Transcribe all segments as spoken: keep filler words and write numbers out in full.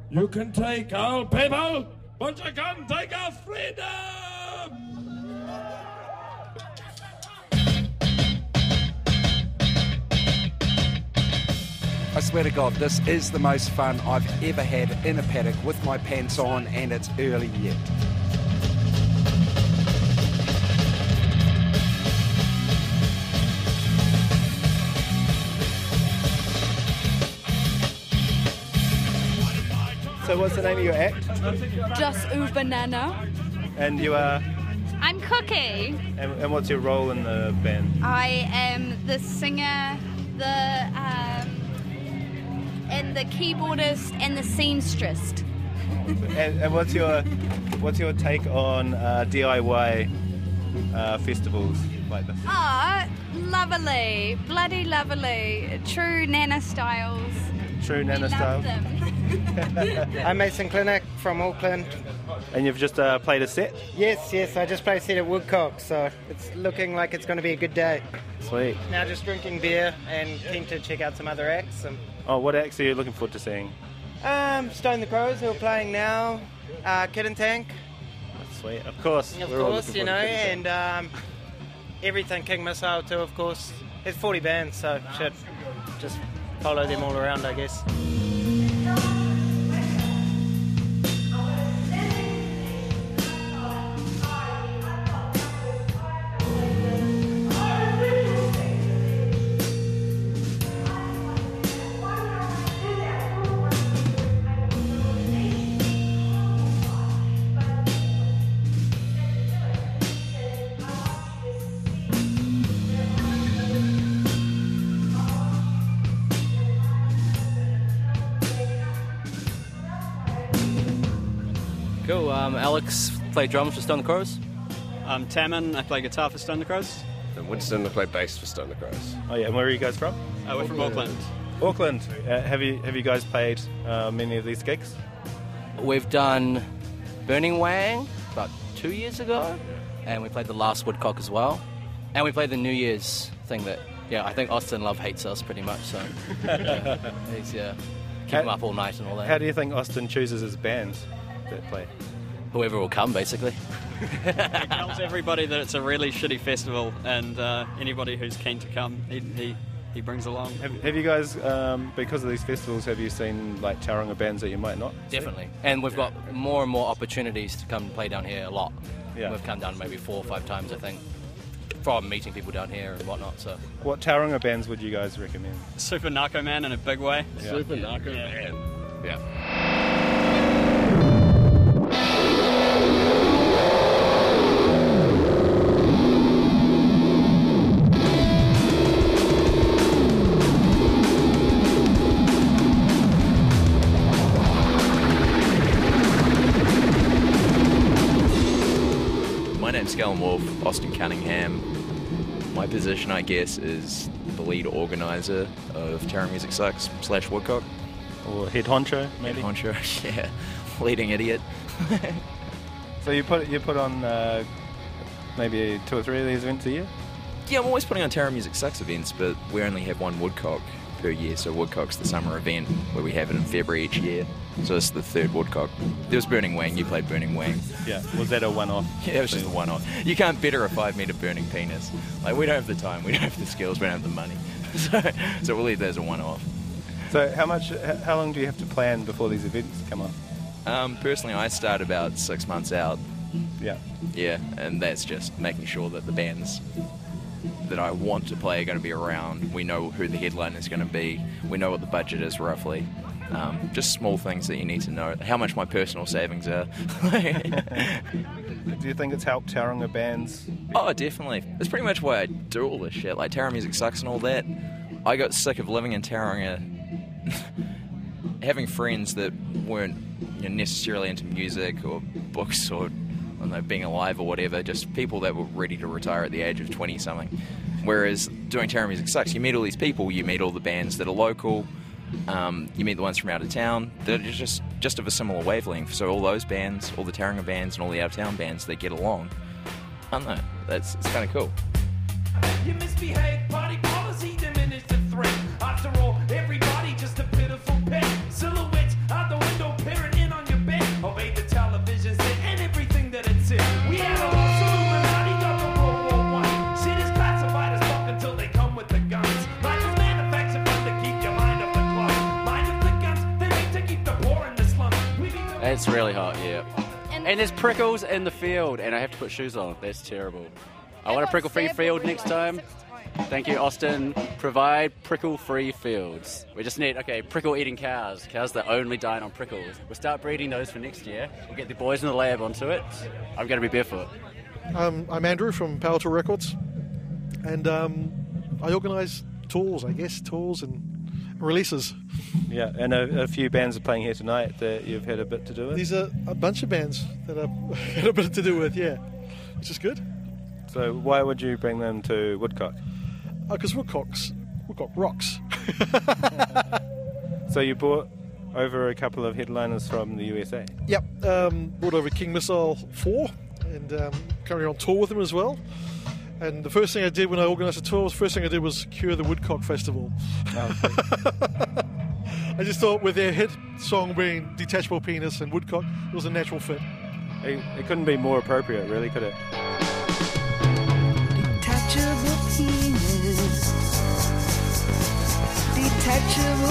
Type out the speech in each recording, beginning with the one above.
You can take our people, but you can't take our freedom! I swear to God, this is the most fun I've ever had in a paddock with my pants on, and it's early yet. So what's the name of your act? Just U Banana. And you are? I'm Cookie. And, and what's your role in the band? I am the singer, the um, and the keyboardist and the seamstress. and, and what's your what's your take on uh, D I Y uh, festivals like this? Ah, lovely, bloody lovely, true Nana styles. True Nana we style. Love them. I'm Mason Clinic from Auckland. And you've just uh, played a set? Yes, yes, I just played a set at Woodcock, so it's looking like it's going to be a good day. Sweet. Now just drinking beer and keen to check out some other acts. And, Oh, what acts are you looking forward to seeing? um, Stone the Crows, who are playing now, uh, Kid and Tank, Sweet, of course. of We're all course, looking you know, forward to Kid and um, everything King Missile too, of course. There's forty bands, so should just follow them all around, I guess. Cool, um, Alex played drums for Stone the Crows. I'm Tammin, I play guitar for Stone the Crows. And Winston, I play bass for Stone the Crows. Oh yeah, and where are you guys from? Uh, we're from Auckland. Auckland. Uh, have you have you guys played uh, many of these gigs? We've done Burning Wang about two years ago, and we played the last Woodcock as well. And we played the New Year's thing that, yeah, I think Austin Love hates us pretty much, so yeah, he's, yeah, keep How- him up all night and all that. How do you think Austin chooses his bands that play? Whoever will come, basically. He tells everybody that it's a really shitty festival, and uh, anybody who's keen to come, he, he, he brings along. Have, have you guys, um, because of these festivals, have you seen like Tauranga bands that you might not? see? Definitely. And we've got more and more opportunities to come and play down here a lot. Yeah. We've come down maybe four or five times, I think, from meeting people down here and whatnot. So What Tauranga bands would you guys recommend? Super Narco Man in a big way. Yeah. Super Narco Man. Yeah. My name's Callum Wolf, Austin Cunningham. My position, I guess, is the lead organiser of Terra Music Sucks slash Woodcock. Or head honcho, maybe? Head honcho, yeah. Leading idiot. So you put you put on uh, maybe two or three of these events a year? Yeah, I'm always putting on Terra Music Sucks events, but we only have one Woodcock per year, so Woodcock's the summer event where we have it in February each year. So it's the third Woodcock. There was Burning Wang, you played Burning Wang. Yeah, was that a one-off? Yeah, it was just a one-off. You can't better a five-metre burning penis. Like, we don't have the time, we don't have the skills, we don't have the money. So, so we'll leave that as a one-off. So how much, h- how long do you have to plan before these events come up? Um, personally, I start about six months out. Yeah. Yeah, and that's just making sure that the bands that I want to play are going to be around. We know who the headliner is going to be. We know what the budget is roughly. Um, just small things that you need to know. How much my personal savings are. Do you think it's helped Tauranga bands? Oh, definitely. That's pretty much why I do all this shit. Like, Terra Music Sucks and all that. I got sick of living in Tauranga, having friends that weren't, you know, necessarily into music or books or, I don't know, being alive or whatever. Just people that were ready to retire at the age of twenty-something. Whereas doing Terra Music Sucks, you meet all these people, you meet all the bands that are local, um, you meet the ones from out of town that are just, just of a similar wavelength. So all those bands, all the Tauranga bands and all the out-of-town bands, they get along. I don't know, that's, it's kind of cool. You misbehave, party policy diminish the threat. After all, everybody just a pitiful pet. Silhouettes out the window, period. It's really hot, yeah. And, And there's prickles in the field, and I have to put shoes on. That's terrible. I want a prickle-free field next time. Thank you, Austin. Provide prickle-free fields. We just need, okay, prickle-eating cows. Cows that only dine on prickles. We'll start breeding those for next year. We'll get the boys in the lab onto it. I'm going to be barefoot. Um, I'm Andrew from Power Tour Records, and um, I organise tours, I guess, tours and releases. Yeah, and a, a few bands are playing here tonight that you've had a bit to do with. These are a bunch of bands that I've had a bit to do with, yeah, which is good. So why would you bring them to Woodcock? Because uh, Woodcock's Woodcock rocks. So you brought over a couple of headliners from the U S A. Yep, um, brought over King Missile four, and um, currently on tour with them as well. And the first thing I did when I organised the tour, the first thing I did was cure the Woodcock Festival. Oh, I just thought with their hit song being Detachable Penis and Woodcock, it was a natural fit. It, it couldn't be more appropriate, really, could it? Detachable penis. Detachable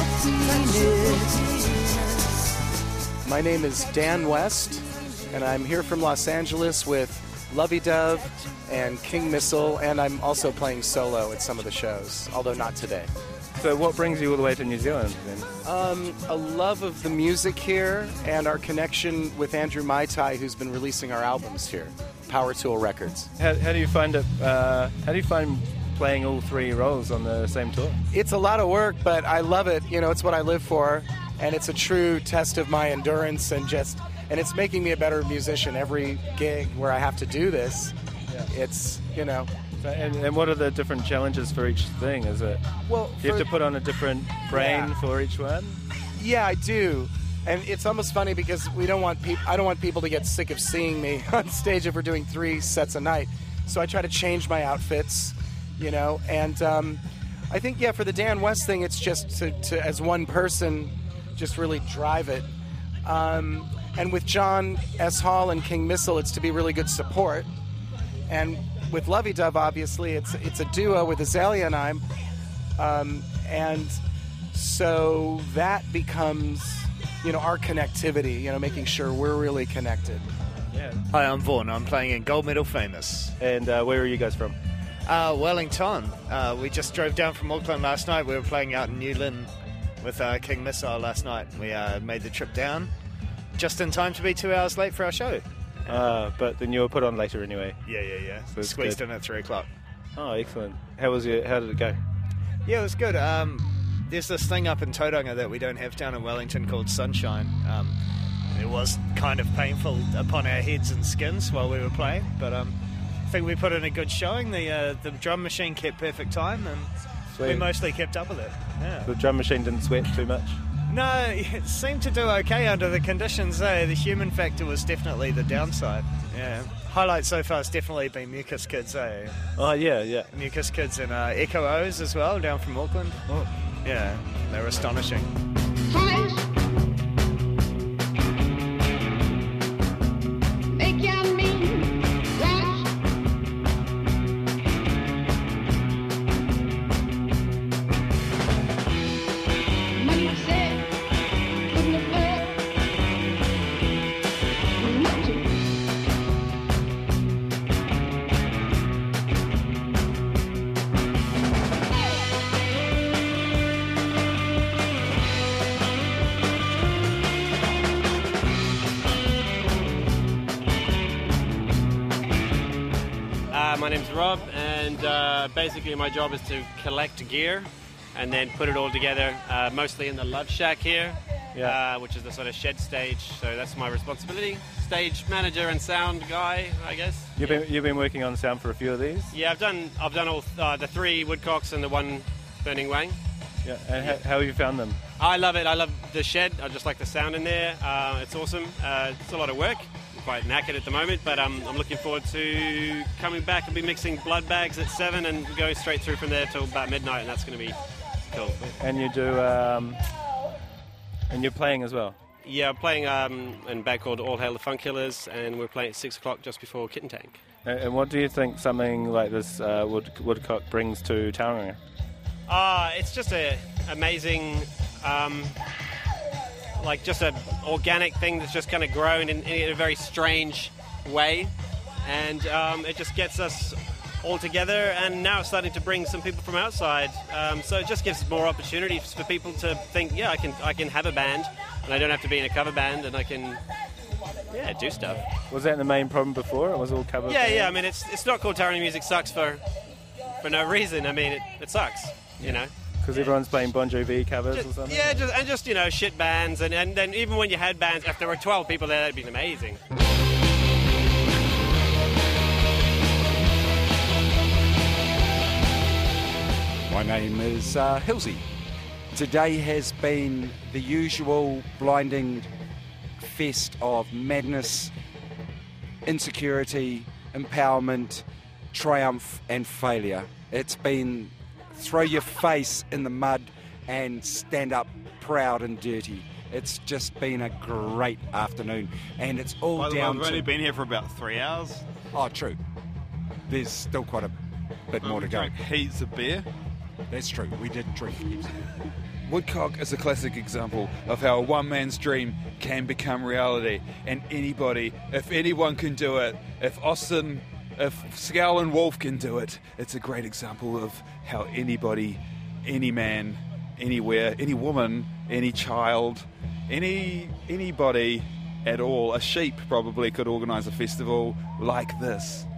penis. My name is Dan West, and I'm here from Los Angeles with Lovey Dove and King Missile, and I'm also playing solo at some of the shows, although not today. So what brings you all the way to New Zealand then? Um, a love of the music here and our connection with Andrew Maitai, who's been releasing our albums here, Power Tool Records. How, how do you find it? Uh, how do you find playing all three roles on the same tour? It's a lot of work, but I love it. You know, it's what I live for, and it's a true test of my endurance and just, and it's making me a better musician. Every gig where I have to do this, yeah. It's, you know. So, and, and what are the different challenges for each thing? Is it? Well, do you have to put on a different brain yeah. for each one? Yeah, I do. And it's almost funny because we don't want people. I don't want people to get sick of seeing me on stage if we're doing three sets a night. So I try to change my outfits, you know. And um, I think, yeah, for the Dan West thing, it's just to, to as one person, just really drive it. Um, and with John S. Hall and King Missile, it's to be really good support. And with Lovey Dove, obviously, it's it's a duo with Azalea and I, um, and so that becomes, you know, our connectivity. You know, making sure we're really connected. Yeah. Hi, I'm Vaughan. I'm playing in Gold Medal Famous. And uh, where are you guys from? Uh, Wellington. Uh, we just drove down from Auckland last night. We were playing out in New Lynn with uh, King Missile last night. We uh, made the trip down just in time to be two hours late for our show. Uh, but then you were put on later anyway. Yeah, yeah, yeah. So Squeezed good. in at three o'clock. Oh, excellent. How was your? How did it go? Yeah, it was good. Um, there's this thing up in Tauranga that we don't have down in Wellington called Sunshine. Um, it was kind of painful upon our heads and skins while we were playing, but um, I think we put in a good showing. The uh, the drum machine kept perfect time, and Sweet. we mostly kept up with it. Yeah. The drum machine didn't sweat too much? No, it seemed to do okay under the conditions. Eh? The human factor was definitely the downside. Yeah. Highlight so far has definitely been Mucus Kids. Eh? Oh, yeah, yeah. Mucus Kids and uh, Echo O's as well, down from Auckland. Oh. Yeah, they were astonishing. My name's Rob, and uh, basically my job is to collect gear and then put it all together, uh, mostly in the Love Shack here, yeah. uh, which is the sort of shed stage, so that's my responsibility. Stage manager and sound guy, I guess. You've yeah. been you've been working on sound for a few of these? Yeah, I've done I've done all uh, the three Woodcocks and the one Burning Wang. Yeah, and yeah. How, how have you found them? I love it. I love the shed. I just like the sound in there. Uh, it's awesome. Uh, it's a lot of work. Quite knackered at the moment, but um, I'm looking forward to coming back and be mixing Blood Bags at seven and going straight through from there till about midnight, and that's going to be cool. And you do, um, and you're playing as well? Yeah, I'm playing um, in a band called All Hail the Funk Killers, and we're playing at six o'clock just before Kitten Tank. And what do you think something like this uh, Wood, Woodcock brings to Tauranga? Uh, it's just a amazing. Um, like just an organic thing that's just kind of grown in, in a very strange way, and um, it just gets us all together. And now it's starting to bring some people from outside, um, so it just gives more opportunities for people to think, yeah, I can I can have a band, and I don't have to be in a cover band, and I can yeah do stuff. Was that the main problem before? It was all cover. Yeah, band? yeah. I mean, it's it's not called Taronga Music Sucks for for no reason. I mean, it, it sucks, you know. Because everyone's playing Bon Jovi covers Just, or something? Yeah, just, and just, you know, shit bands. And, and then even when you had bands, if there were twelve people there, that'd be amazing. My name is uh, Hilsey. Today has been the usual blinding fest of madness, insecurity, empowerment, triumph and failure. It's been throw your face in the mud and stand up proud and dirty. It's just been a great afternoon, and it's all By the way, down I've to... only been here for about three hours. Oh, true. There's still quite a bit more to go. Drank heaps of beer. That's true. We did drink heaps. Woodcock is a classic example of how a one man's dream can become reality, and anybody, if anyone can do it, if Austin, if Scowl and Wolf can do it, it's a great example of how anybody, any man, anywhere, any woman, any child, any anybody at all, a sheep probably could organise a festival like this.